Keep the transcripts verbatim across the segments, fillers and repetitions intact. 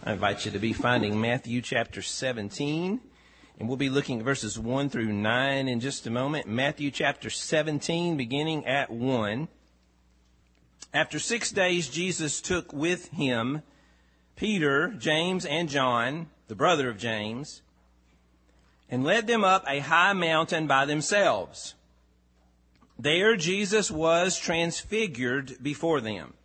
I invite you to be finding Matthew chapter seventeen, and we'll be looking at verses one through nine in just a moment. Matthew chapter seventeen, beginning at one. After six days, Jesus took with him Peter, James, and John, the brother of James, and led them up a high mountain by themselves. There Jesus was transfigured before them.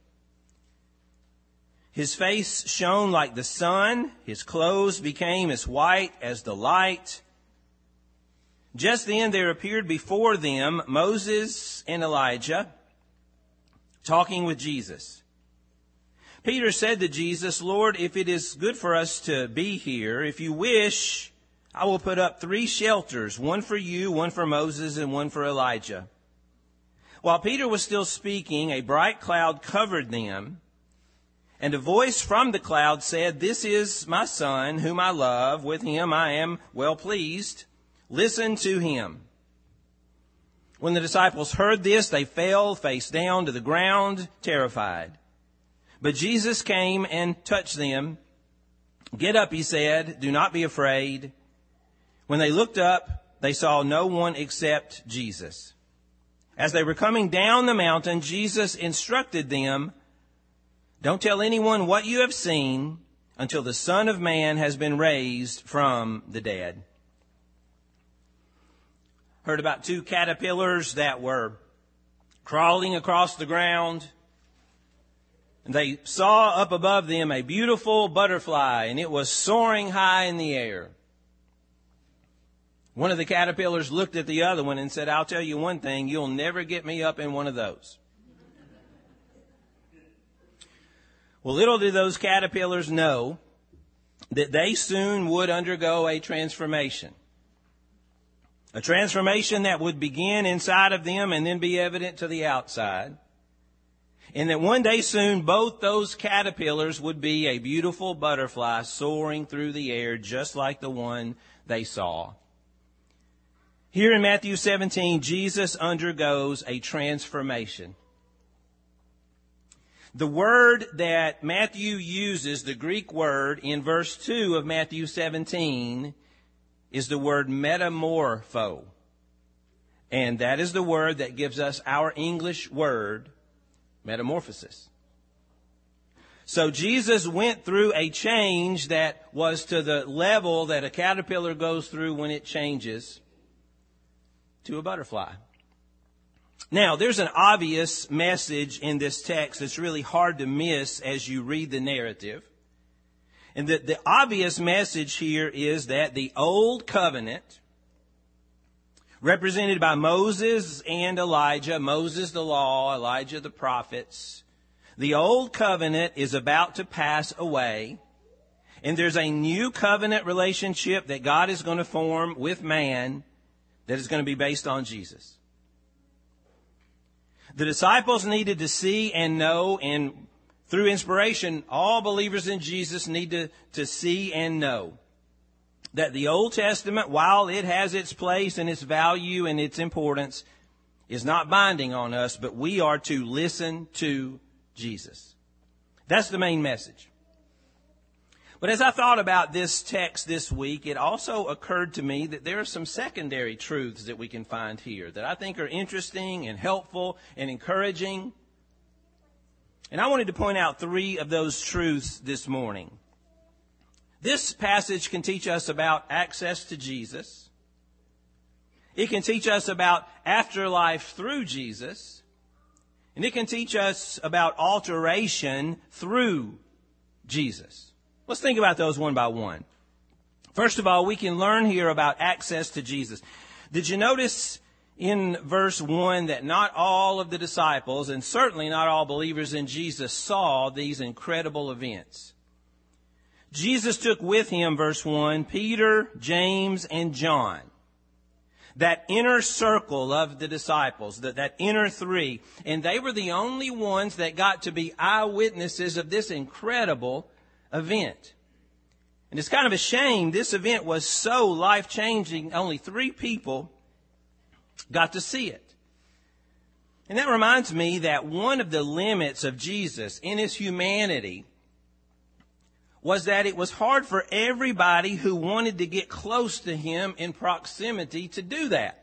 His face shone like the sun. His clothes became as white as the light. Just then there appeared before them Moses and Elijah talking with Jesus. Peter said to Jesus, "Lord, if it is good for us to be here, if you wish, I will put up three shelters, one for you, one for Moses, and one for Elijah." While Peter was still speaking, a bright cloud covered them. And a voice from the cloud said, "This is my son, whom I love. With him I am well pleased. Listen to him." When the disciples heard this, they fell face down to the ground, terrified. But Jesus came and touched them. "Get up," he said. "Do not be afraid." When they looked up, they saw no one except Jesus. As they were coming down the mountain, Jesus instructed them, "Don't tell anyone what you have seen until the Son of Man has been raised from the dead." Heard about two caterpillars that were crawling across the ground. And they saw up above them a beautiful butterfly, and it was soaring high in the air. One of the caterpillars looked at the other one and said, "I'll tell you one thing, you'll never get me up in one of those." Well, little did those caterpillars know that they soon would undergo a transformation. A transformation that would begin inside of them and then be evident to the outside. And that one day soon, both those caterpillars would be a beautiful butterfly soaring through the air just like the one they saw. Here in Matthew seventeen, Jesus undergoes a transformation. The word that Matthew uses, the Greek word in verse two of Matthew seventeen, is the word metamorpho. And that is the word that gives us our English word, metamorphosis. So Jesus went through a change that was to the level that a caterpillar goes through when it changes to a butterfly. Now, there's an obvious message in this text that's really hard to miss as you read the narrative. And the, the obvious message here is that the old covenant, represented by Moses and Elijah, Moses the law, Elijah the prophets, the old covenant is about to pass away. And there's a new covenant relationship that God is going to form with man that is going to be based on Jesus. The disciples needed to see and know, and through inspiration, all believers in Jesus need to, to see and know that the Old Testament, while it has its place and its value and its importance, is not binding on us, but we are to listen to Jesus. That's the main message. But as I thought about this text this week, it also occurred to me that there are some secondary truths that we can find here that I think are interesting and helpful and encouraging. And I wanted to point out three of those truths this morning. This passage can teach us about access to Jesus. It can teach us about afterlife through Jesus. And it can teach us about alteration through Jesus. Let's think about those one by one. First of all, we can learn here about access to Jesus. Did you notice in verse one that not all of the disciples, and certainly not all believers in Jesus, saw these incredible events? Jesus took with him, verse one, Peter, James, and John. That inner circle of the disciples, that, that inner three. And they were the only ones that got to be eyewitnesses of this incredible event. And it's kind of a shame. This event was so life-changing. Only three people got to see it. And that reminds me that one of the limits of Jesus in his humanity was that it was hard for everybody who wanted to get close to him in proximity to do that.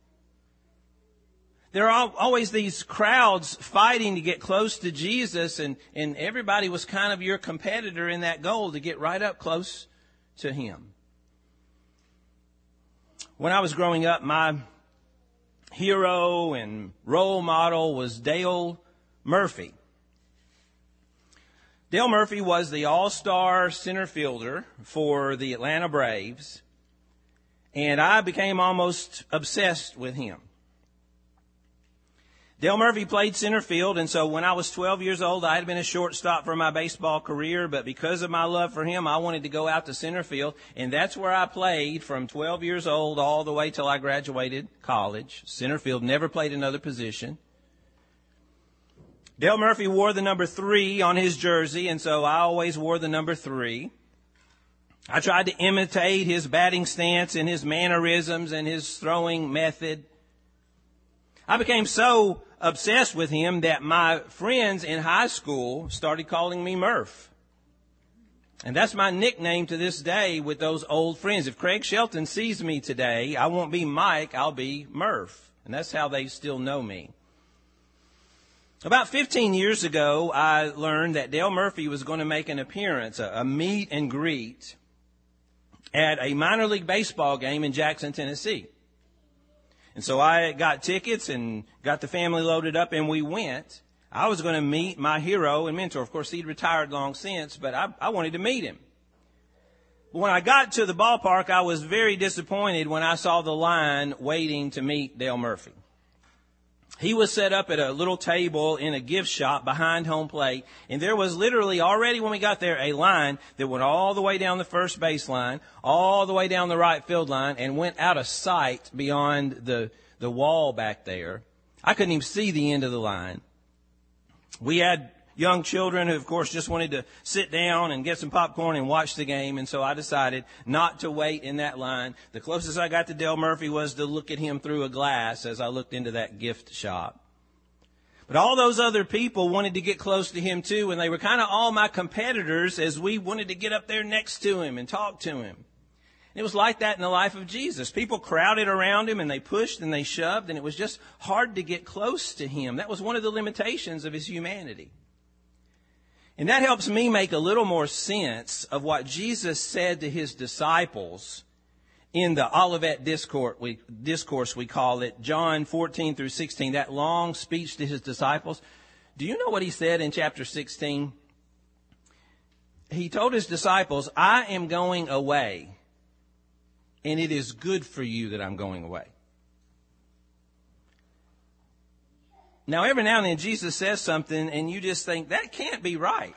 There are always these crowds fighting to get close to Jesus, and, and everybody was kind of your competitor in that goal to get right up close to him. When I was growing up, my hero and role model was Dale Murphy. Dale Murphy was the all-star center fielder for the Atlanta Braves, and I became almost obsessed with him. Dale Murphy played center field, and so when I was twelve years old, I had been a shortstop for my baseball career, but because of my love for him, I wanted to go out to center field, and that's where I played from twelve years old all the way till I graduated college. Center field, never played another position. Dale Murphy wore the number three on his jersey, and so I always wore the number three. I tried to imitate his batting stance and his mannerisms and his throwing method. I became so obsessed with him that my friends in high school started calling me Murph. And that's my nickname to this day with those old friends. If Craig Shelton sees me today, I won't be Mike, I'll be Murph. And that's how they still know me. About fifteen years ago, I learned that Dale Murphy was going to make an appearance, a, a meet and greet, at a minor league baseball game in Jackson, Tennessee. And so I got tickets and got the family loaded up, and we went. I was going to meet my hero and mentor. Of course, he'd retired long since, but I, I wanted to meet him. But when I got to the ballpark, I was very disappointed when I saw the line waiting to meet Dale Murphy. He was set up at a little table in a gift shop behind home plate, and there was literally already when we got there a line that went all the way down the first base line, all the way down the right field line, and went out of sight beyond the, the wall back there. I couldn't even see the end of the line. We had young children who, of course, just wanted to sit down and get some popcorn and watch the game, and so I decided not to wait in that line. The closest I got to Dale Murphy was to look at him through a glass as I looked into that gift shop. But all those other people wanted to get close to him too, and they were kind of all my competitors as we wanted to get up there next to him and talk to him. It was like that in the life of Jesus. People crowded around him, and they pushed and they shoved, and it was just hard to get close to him. That was one of the limitations of his humanity. And that helps me make a little more sense of what Jesus said to his disciples in the Olivet Discourse, we, discourse we call it, John fourteen through sixteen, that long speech to his disciples. Do you know what he said in chapter sixteen? He told his disciples, I am going away, and it is good for you that I'm going away. Now, every now and then Jesus says something and you just think, that can't be right.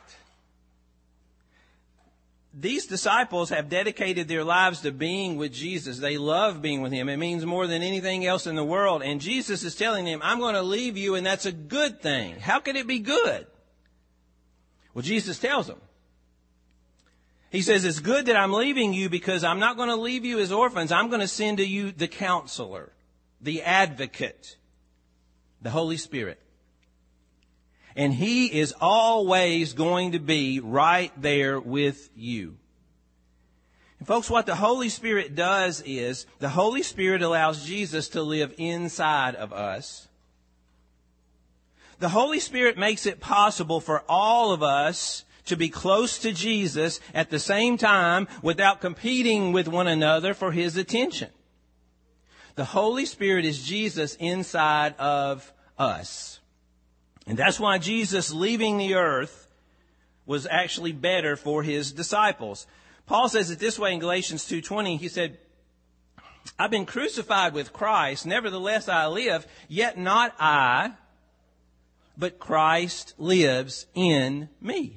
These disciples have dedicated their lives to being with Jesus. They love being with him. It means more than anything else in the world. And Jesus is telling them, I'm going to leave you, and that's a good thing. How could it be good? Well, Jesus tells them. He says, it's good that I'm leaving you because I'm not going to leave you as orphans. I'm going to send to you the counselor, the advocate, the Holy Spirit. And he is always going to be right there with you. And folks, what the Holy Spirit does is the Holy Spirit allows Jesus to live inside of us. The Holy Spirit makes it possible for all of us to be close to Jesus at the same time without competing with one another for his attention. The Holy Spirit is Jesus inside of us. And that's why Jesus leaving the earth was actually better for his disciples. Paul says it this way in Galatians two twenty. He said, I've been crucified with Christ. Nevertheless I live, yet not I, but Christ lives in me.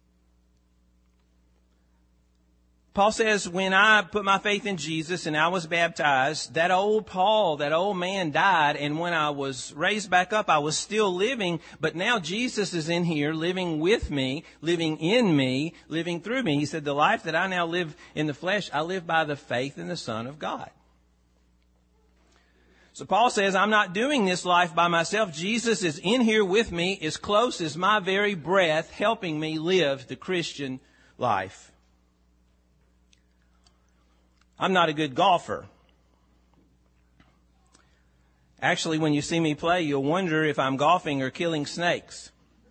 Paul says, when I put my faith in Jesus and I was baptized, that old Paul, that old man died. And when I was raised back up, I was still living. But now Jesus is in here living with me, living in me, living through me. He said, the life that I now live in the flesh, I live by the faith in the Son of God. So Paul says, I'm not doing this life by myself. Jesus is in here with me, as close as my very breath, helping me live the Christian life. I'm not a good golfer. Actually, when you see me play, you'll wonder if I'm golfing or killing snakes.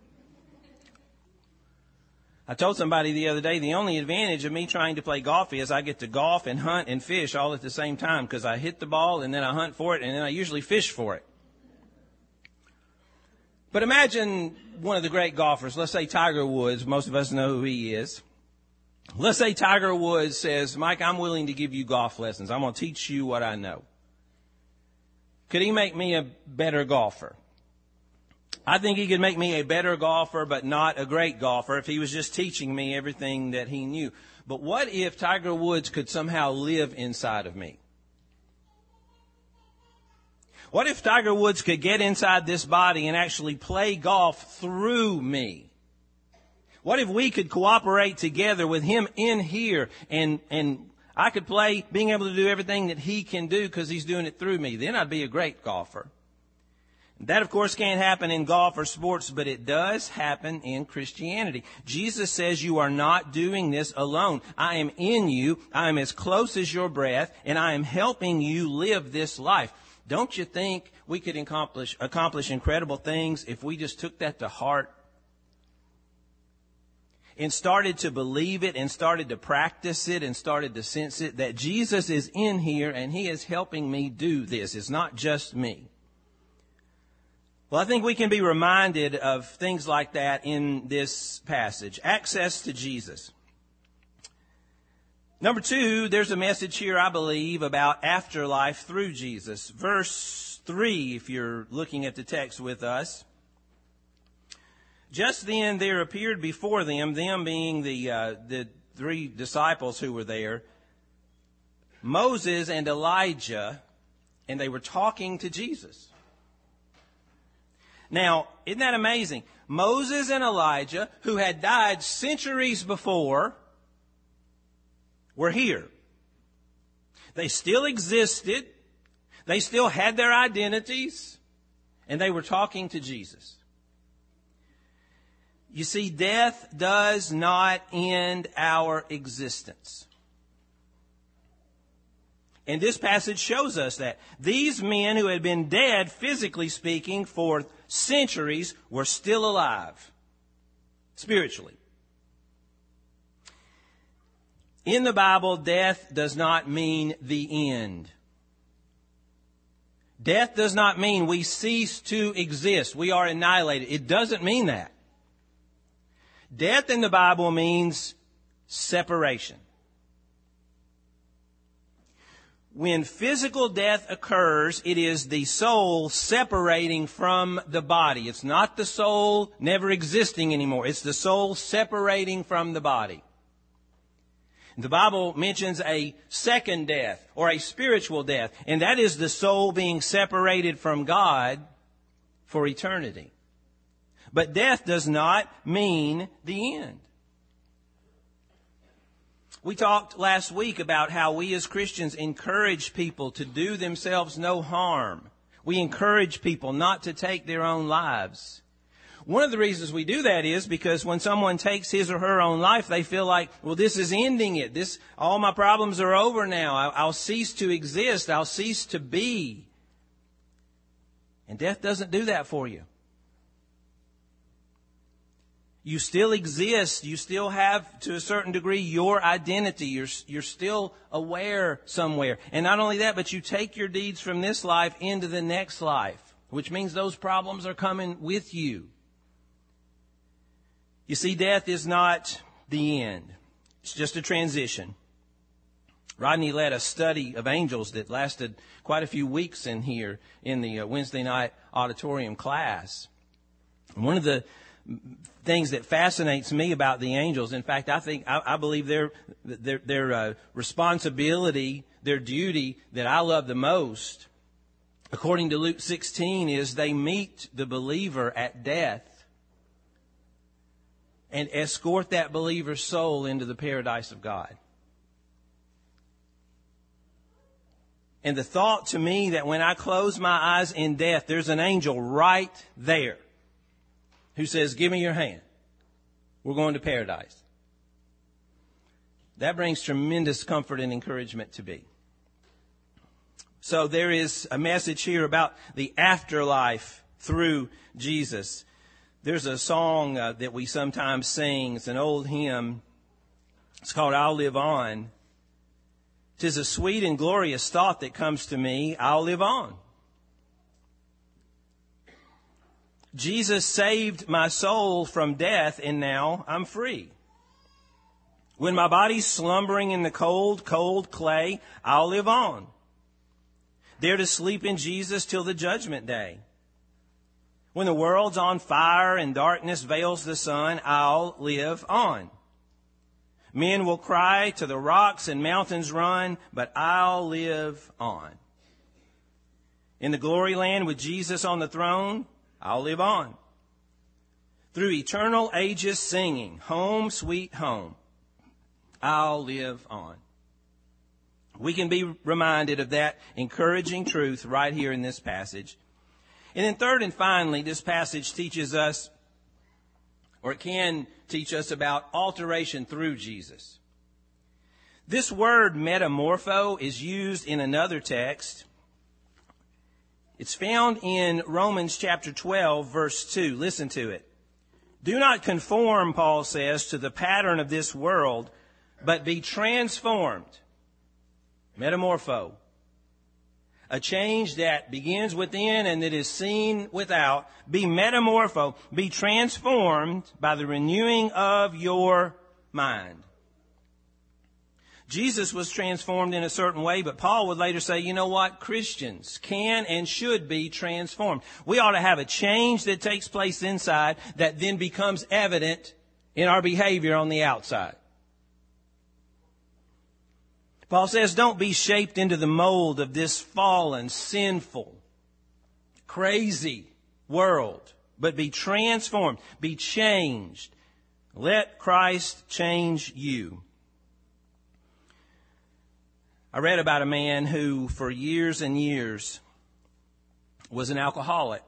I told somebody the other day, the only advantage of me trying to play golf is I get to golf and hunt and fish all at the same time, because I hit the ball and then I hunt for it and then I usually fish for it. But imagine one of the great golfers, let's say Tiger Woods. Most of us know who he is. Let's say Tiger Woods says, Mike, I'm willing to give you golf lessons. I'm going to teach you what I know. Could he make me a better golfer? I think he could make me a better golfer, but not a great golfer, if he was just teaching me everything that he knew. But what if Tiger Woods could somehow live inside of me? What if Tiger Woods could get inside this body and actually play golf through me? What if we could cooperate together with him in here, and and I could play, being able to do everything that he can do because he's doing it through me? Then I'd be a great golfer. That, of course, can't happen in golf or sports, but it does happen in Christianity. Jesus says you are not doing this alone. I am in you. I am as close as your breath, and I am helping you live this life. Don't you think we could accomplish, accomplish incredible things if we just took that to heart and started to believe it and started to practice it and started to sense it, that Jesus is in here and he is helping me do this. It's not just me. Well, I think we can be reminded of things like that in this passage. Access to Jesus. Number two, there's a message here, I believe, about afterlife through Jesus. Verse three, if you're looking at the text with us. Just then there appeared before them, them being the uh, the three disciples who were there, Moses and Elijah, and they were talking to Jesus. Now, isn't that amazing? Moses and Elijah, who had died centuries before, were here. They still existed. They still had their identities. And they were talking to Jesus. You see, death does not end our existence. And this passage shows us that. These men who had been dead, physically speaking, for centuries were still alive, spiritually. In the Bible, death does not mean the end. Death does not mean we cease to exist. We are annihilated. It doesn't mean that. Death in the Bible means separation. When physical death occurs, it is the soul separating from the body. It's not the soul never existing anymore. It's the soul separating from the body. The Bible mentions a second death or a spiritual death, and that is the soul being separated from God for eternity. But death does not mean the end. We talked last week about how we as Christians encourage people to do themselves no harm. We encourage people not to take their own lives. One of the reasons we do that is because when someone takes his or her own life, they feel like, well, this is ending it. This, all my problems are over now. I, I'll cease to exist. I'll cease to be. And death doesn't do that for you. You still exist. You still have, to a certain degree, your identity. You're, you're still aware somewhere. And not only that, but you take your deeds from this life into the next life, which means those problems are coming with you. You see, death is not the end. It's just a transition. Rodney led a study of angels that lasted quite a few weeks in here in the Wednesday night auditorium class. One of the things that fascinates me about the angels, in fact, I think, I, I believe their, their, their uh, responsibility, their duty that I love the most, according to Luke sixteen, is they meet the believer at death and escort that believer's soul into the paradise of God. And the thought to me that when I close my eyes in death, there's an angel right there who says, give me your hand. We're going to paradise. That brings tremendous comfort and encouragement to me. So there is a message here about the afterlife through Jesus. There's a song uh, that we sometimes sing. It's an old hymn. It's called I'll Live On. 'Tis a sweet and glorious thought that comes to me. I'll live on. Jesus saved my soul from death, and now I'm free. When my body's slumbering in the cold, cold clay, I'll live on. There to sleep in Jesus till the judgment day. When the world's on fire and darkness veils the sun, I'll live on. Men will cry, to the rocks and mountains run, but I'll live on. In the glory land with Jesus on the throne, I'll live on. Through eternal ages singing, home, sweet home, I'll live on. We can be reminded of that encouraging truth right here in this passage. And then third and finally, this passage teaches us, or it can teach us about alteration through Jesus. This word metamorpho is used in another text. It's found in Romans chapter twelve, verse two. Listen to it. Do not conform, Paul says, to the pattern of this world, but be transformed. Metamorpho. A change that begins within and that is seen without. Be metamorpho. Be transformed by the renewing of your mind. Jesus was transformed in a certain way, but Paul would later say, you know what? Christians can and should be transformed. We ought to have a change that takes place inside that then becomes evident in our behavior on the outside. Paul says, don't be shaped into the mold of this fallen, sinful, crazy world, but be transformed, be changed. Let Christ change you. I read about a man who, for years and years, was an alcoholic.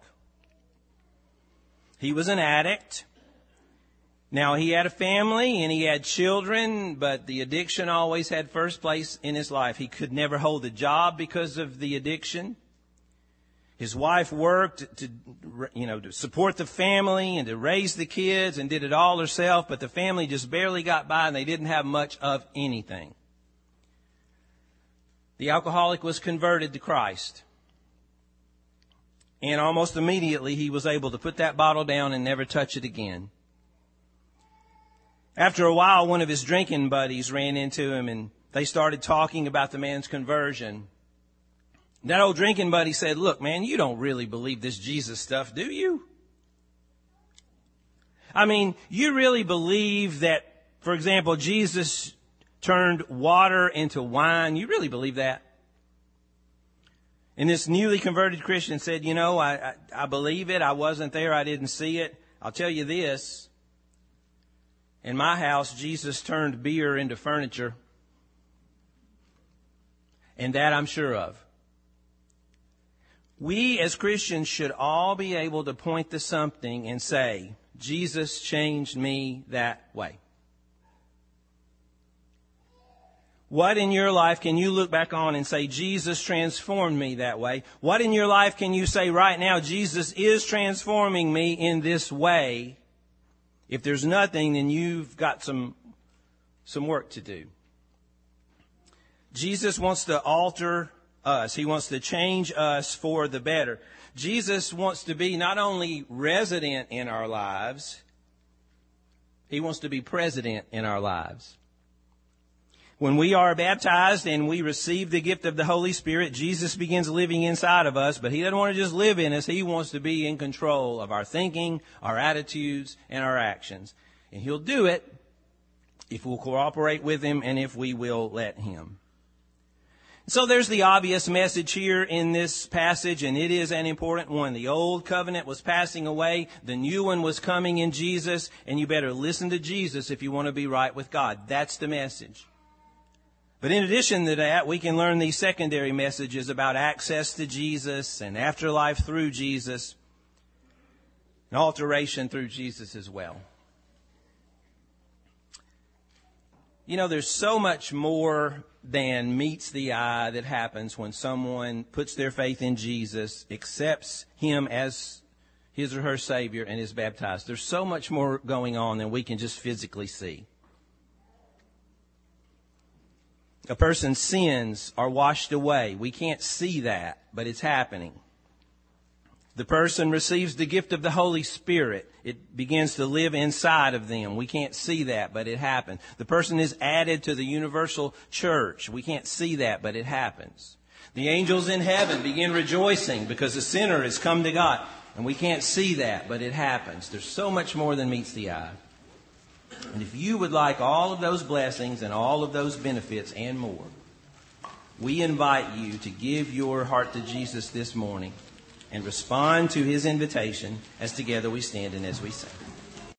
He was an addict. Now, he had a family and he had children, but the addiction always had first place in his life. He could never hold a job because of the addiction. His wife worked to, you know, to support the family and to raise the kids and did it all herself, but the family just barely got by and they didn't have much of anything. The alcoholic was converted to Christ. And almost immediately he was able to put that bottle down and never touch it again. After a while, one of his drinking buddies ran into him and they started talking about the man's conversion. That old drinking buddy said, look, man, you don't really believe this Jesus stuff, do you? I mean, you really believe that, for example, Jesus turned water into wine? You really believe that? And this newly converted Christian said, you know, I, I, I believe it. I wasn't there. I didn't see it. I'll tell you this. In my house, Jesus turned beer into furniture. And that I'm sure of. We as Christians should all be able to point to something and say, Jesus changed me that way. What in your life can you look back on and say, Jesus transformed me that way? What in your life can you say right now, Jesus is transforming me in this way? If there's nothing, then you've got some, some work to do. Jesus wants to alter us. He wants to change us for the better. Jesus wants to be not only resident in our lives, He wants to be president in our lives. When we are baptized and we receive the gift of the Holy Spirit, Jesus begins living inside of us, but He doesn't want to just live in us. He wants to be in control of our thinking, our attitudes, and our actions. And He'll do it if we'll cooperate with Him and if we will let Him. So there's the obvious message here in this passage, and it is an important one. The old covenant was passing away. The new one was coming in Jesus, and you better listen to Jesus if you want to be right with God. That's the message. But in addition to that, we can learn these secondary messages about access to Jesus and afterlife through Jesus and alteration through Jesus as well. You know, there's so much more than meets the eye that happens when someone puts their faith in Jesus, accepts him as his or her Savior, and is baptized. There's so much more going on than we can just physically see. A person's sins are washed away. We can't see that, but it's happening. The person receives the gift of the Holy Spirit. It begins to live inside of them. We can't see that, but it happens. The person is added to the universal church. We can't see that, but it happens. The angels in heaven begin rejoicing because the sinner has come to God. And we can't see that, but it happens. There's so much more than meets the eye. And if you would like all of those blessings and all of those benefits and more, we invite you to give your heart to Jesus this morning and respond to his invitation as together we stand and as we sing.